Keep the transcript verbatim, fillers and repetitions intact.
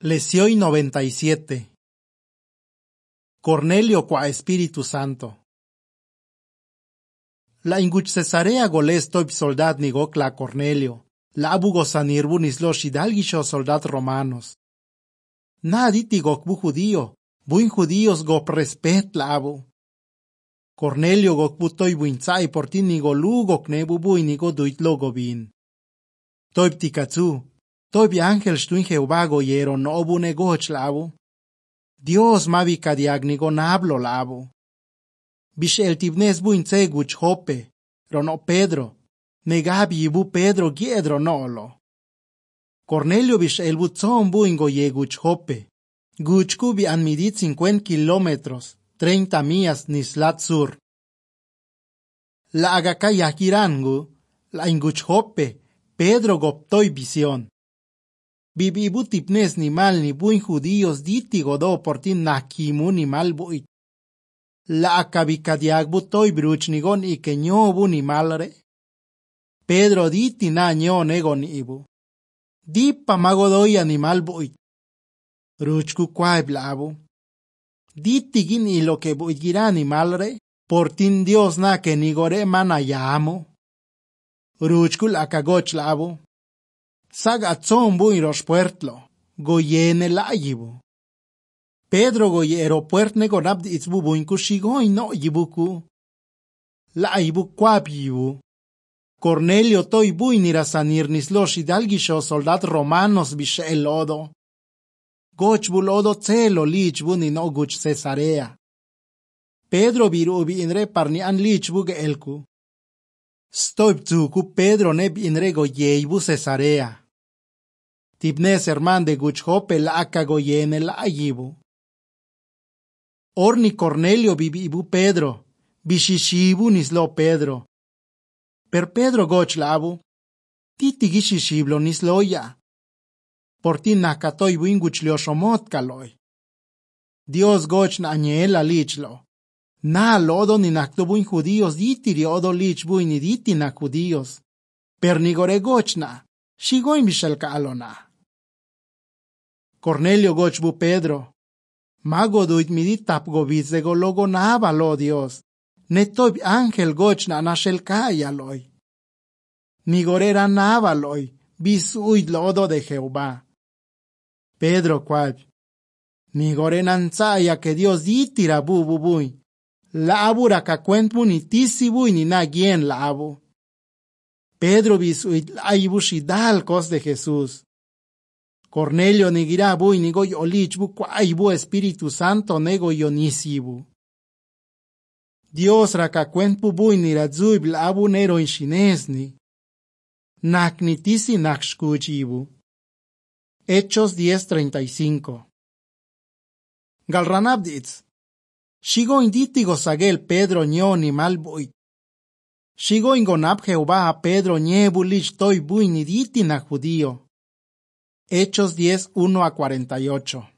Lesión noventa y siete. Cornelio qua Espíritu Santo. La inguch Cesarea goles toib soldat nigok la Cornelio, la abu gosanirbu nislo shidalgisho soldat romanos. Naditi gok bu judío, buin judíos gop respet la abu. Cornelio gok bu toib buinzai portin nigolu gok nebu buin nigo duit logobin. Toib tikatsu. Tobi ángel stuin Jehová goyero no obu negoch labu. Dios mavi kadiagnigo nablo labu. Bishel tibnes buince guch hope, rono Pedro, negabi ibu Pedro giedro nolo. Cornelio bishel butzon buin goye guch hope. Guch kubi anmidit cincuenta kilómetros, treinta millas nislat sur. La agakayakirangu, la inguch hope, Pedro goptoi visión. Bibi butipnes ni mal ni buin judíos diti godo portin nakimu ni mal buit. La akabikadiag butoi bruch nigon ikenyo bu ni malre. Pedro diti na nyo negon ibu. Dipa magodoi animal buit. Ruchku kwai blabu. Diti gin ilo ke buit gira animalre, portin Dios na ke nigore manayamo. Ruchku la kagoch labu. Saga tzon buin rospuertlo, goyene la yibu. Pedro goye aeropuert negonabdi itzbu buin kushigoy no yibuku. La yibu kwab yibu. Cornelio toy buin irasanir nislosh hidalgisho soldat romanos bishe elodo. Goch bulodo celo lich buni no guch Cesarea. Pedro biru binre parnian lich buge elku. Stoib tzuku Pedro ne binre goyeibu Cesarea. Tibnes herman de Guchhope la akagoyene la ayibu. Orni Cornelio bibibu Pedro, bishishibu nislo Pedro. Per Pedro goch labu, titi gishishiblo nisloya. Portin nakatoy buin guchlioshomot kaloy. Dios goch na añela lichlo. Na lodo ni nakto buin judíos diti riodo lich buin ni diti na judíos. Per nigore goch na, shigoin bishel kalona. Cornelio gochbu Pedro. Mago duit midit tap gobiz de gologo naba lo Dios. Netoib ángel goch na nashel kaya loy. Nigorera naba loy. Bisuid lodo de Jehová. Pedro kwab. Nigorenan tsaya que Dios ditira bubu buy. La abura ka cuentbu ni tisi buy ni na gien la abu. Pedro bisuid la ibushidal cos de Jesús. Cornelio negira buy nigo yolichbu kwaibu Espíritu Santo nego yonisibu. Dios rakacuentbu buy niradzuib la abu nero inshinesni. Naknitisi nakshkuchibu. Hechos diez treinta y cinco. Galranabditz. Shigo inditi gozagel Pedro nyo ni malbuit. Shigo ingonab Jehová a Pedro niebu lich toy buy niditi na judío. Hechos diez, uno a cuarenta y ocho.